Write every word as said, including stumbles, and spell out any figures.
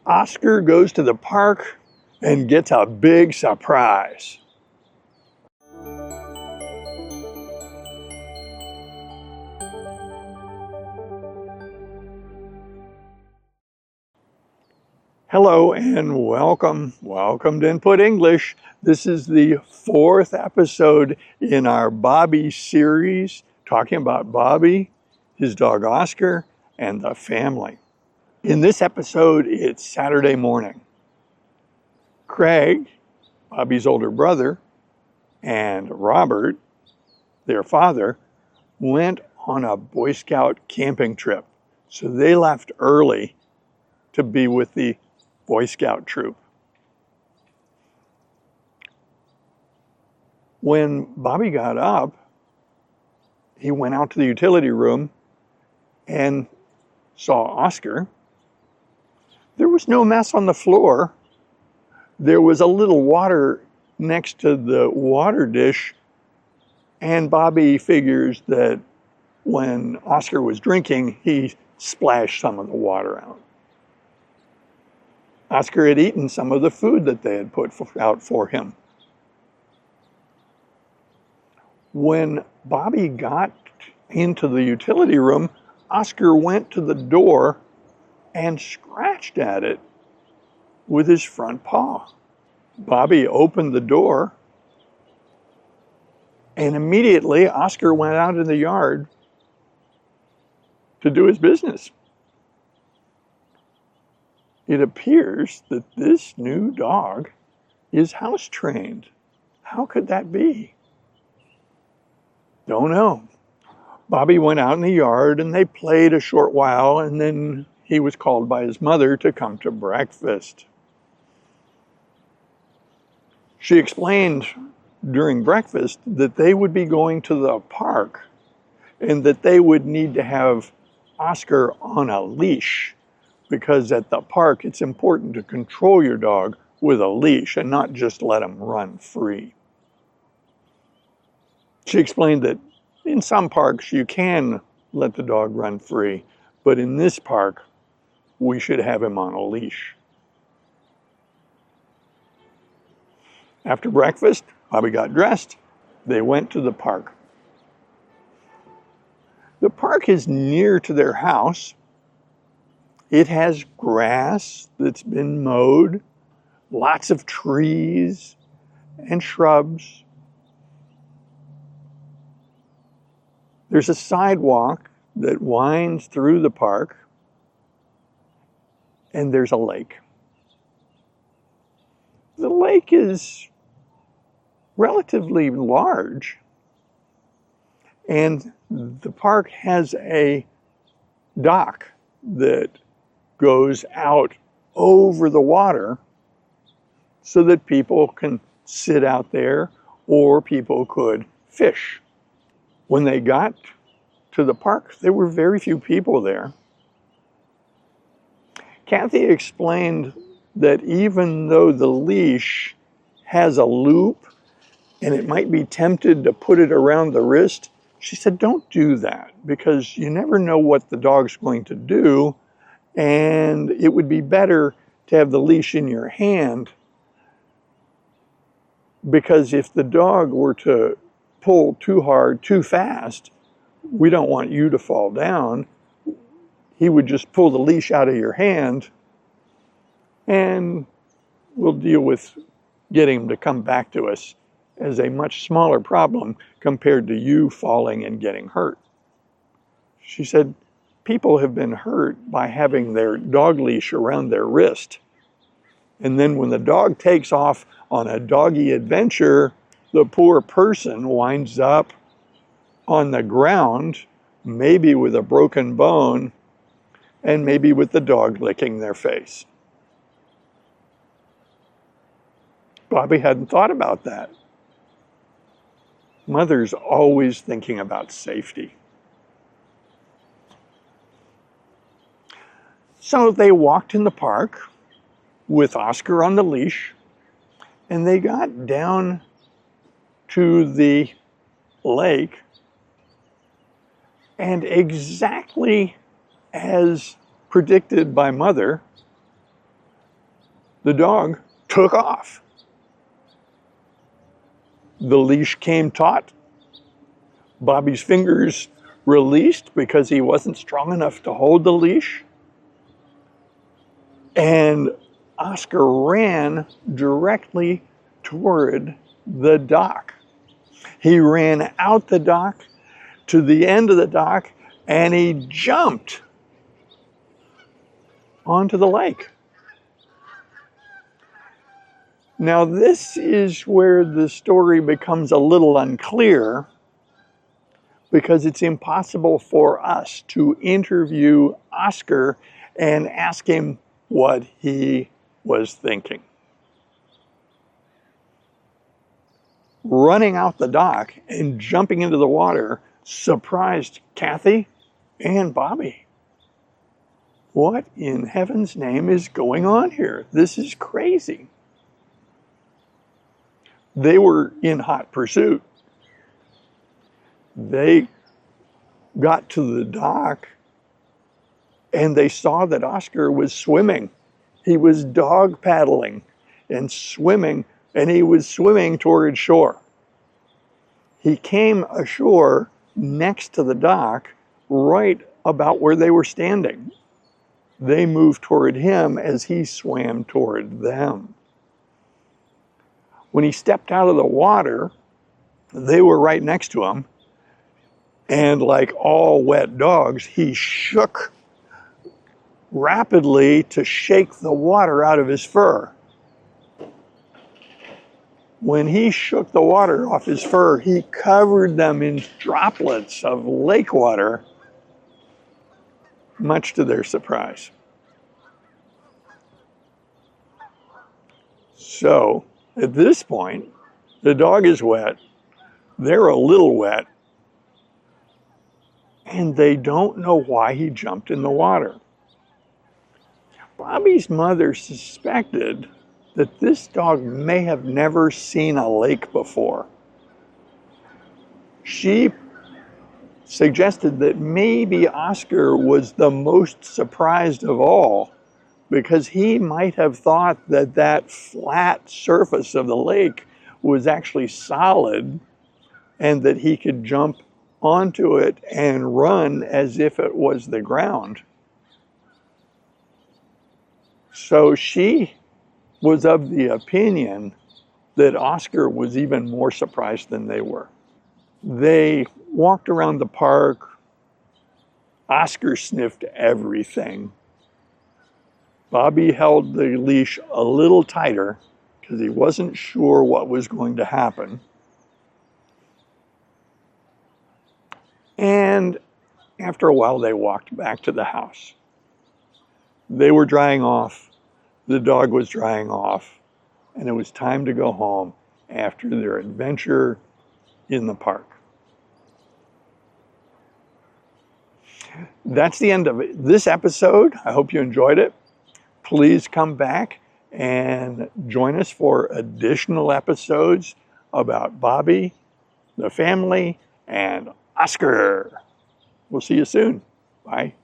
Oscar goes to the park and gets a big surprise. Hello and welcome, welcome to Input English. This is the fourth episode in our Bobby series, talking about Bobby, his dog Oscar, and the family. In this episode, it's Saturday morning. Craig, Bobby's older brother, and Robert, their father, went on a Boy Scout camping trip. So they left early to be with the Boy Scout troop. When Bobby got up, he went out to the utility room and saw Oscar. There was no mess on the floor. There was a little water next to the water dish, and Bobby figures that when Oscar was drinking, he splashed some of the water out. Oscar had eaten some of the food that they had put out for him. When Bobby got into the utility room, Oscar went to the door and scratched at it with his front paw. Bobby opened the door, and immediately Oscar went out in the yard to do his business. It appears that this new dog is house trained. How could that be? Don't know. Bobby went out in the yard and they played a short while, and then he was called by his mother to come to breakfast. She explained during breakfast that they would be going to the park and that they would need to have Oscar on a leash, because at the park it's important to control your dog with a leash and not just let him run free. She explained that in some parks you can let the dog run free, but in this park we should have him on a leash. After breakfast, Bobby got dressed. They went to the park. The park is near to their house. It has grass that's been mowed, lots of trees and shrubs. There's a sidewalk that winds through the park, and there's a lake. The lake is relatively large, and the park has a dock that goes out over the water so that people can sit out there or people could fish. When they got to the park, there were very few people there. Kathy explained that even though the leash has a loop and it might be tempted to put it around the wrist, she said, don't do that, because you never know what the dog's going to do, and it would be better to have the leash in your hand, because if the dog were to pull too hard, too fast, we don't want you to fall down. He would just pull the leash out of your hand, and we'll deal with getting him to come back to us as a much smaller problem compared to you falling and getting hurt. She said, people have been hurt by having their dog leash around their wrist. And then when the dog takes off on a doggy adventure, the poor person winds up on the ground, maybe with a broken bone, and maybe with the dog licking their face. Bobby hadn't thought about that. Mother's always thinking about safety. So they walked in the park with Oscar on the leash, and they got down to the lake, and exactly as predicted by Mother, the dog took off. The leash came taut. Bobby's fingers released because he wasn't strong enough to hold the leash. And Oscar ran directly toward the dock. He ran out the dock to the end of the dock, and he jumped onto the lake. Now, this is where the story becomes a little unclear, because it's impossible for us to interview Oscar and ask him what he was thinking. Running out the dock and jumping into the water surprised Kathy and Bobby. What in heaven's name is going on here? This is crazy. They were in hot pursuit. They got to the dock and they saw that Oscar was swimming. He was dog paddling and swimming, and he was swimming toward shore. He came ashore next to the dock, right about where they were standing. They moved toward him as he swam toward them. When he stepped out of the water, they were right next to him. And like all wet dogs, he shook rapidly to shake the water out of his fur. When he shook the water off his fur, he covered them in droplets of lake water, much to their surprise. So, at this point, the dog is wet, they're a little wet, and they don't know why he jumped in the water. Bobby's mother suspected that this dog may have never seen a lake before. She suggested that maybe Oscar was the most surprised of all, because he might have thought that that flat surface of the lake was actually solid and that he could jump onto it and run as if it was the ground. So she was of the opinion that Oscar was even more surprised than they were. They walked around the park. Oscar sniffed everything. Bobby held the leash a little tighter because he wasn't sure what was going to happen. And after a while, they walked back to the house. They were drying off. The dog was drying off. And it was time to go home after their adventure in the park. That's the end of it. This episode. I hope you enjoyed it. Please come back and join us for additional episodes about Bobby, the family, and Oscar. We'll see you soon. Bye.